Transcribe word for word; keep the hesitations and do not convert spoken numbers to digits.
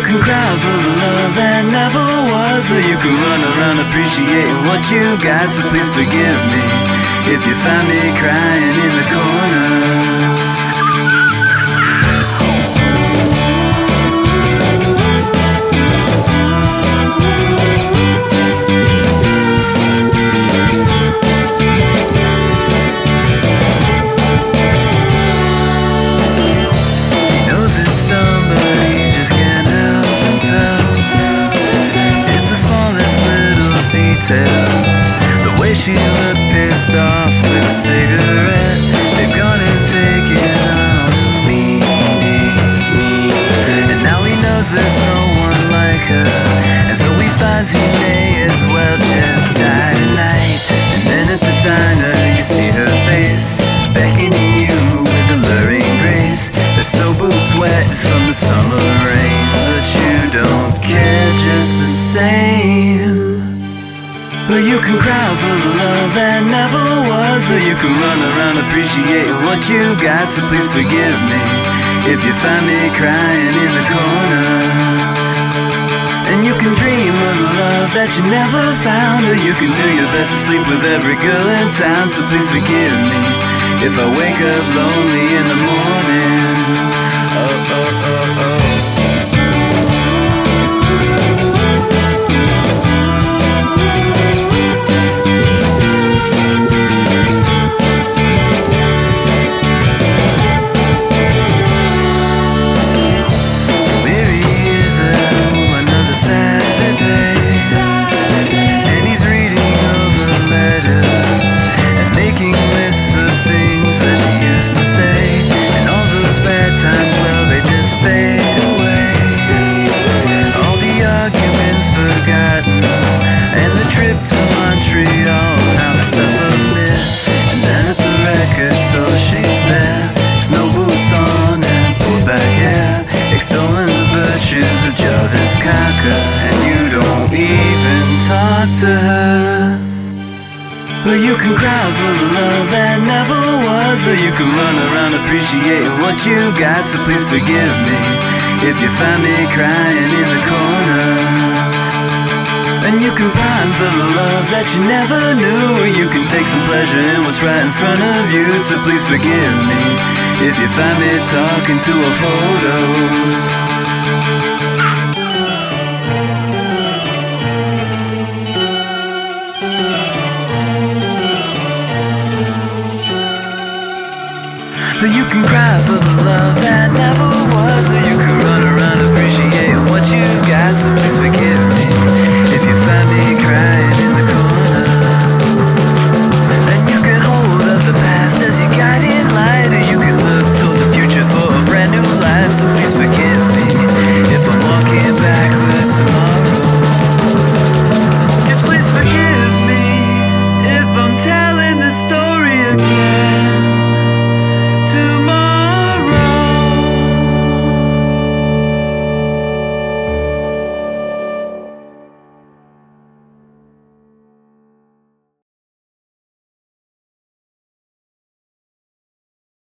can cry for the love that never was, or you can run around appreciating what you got. So please forgive me if you find me crying in the corner. The way she looked pissed off with a cigarette, they've gone and taken on meanings. And now he knows there's no one like her, and so he finds he may as well just die tonight. And then at the diner you see her face, beckoning you with alluring grace. The snow boots wet from the summer rain, but you don't care just the same. Or you can cry for the love that never was, or you can run around appreciating what you got. So please forgive me if you find me crying in the corner. And you can dream of the love that you never found, or you can do your best to sleep with every girl in town. So please forgive me if I wake up lonely in the morning. Oh, oh, oh, oh. And you don't even talk to her. Or you can cry for the love that never was, or you can run around appreciating what you got. So please forgive me if you find me crying in the corner. And you can pine for the love that you never knew, or you can take some pleasure in what's right in front of you. So please forgive me if you find me talking to her photos. Or you can cry for the love that never was, or you can run around appreciating what you've got. So please forgive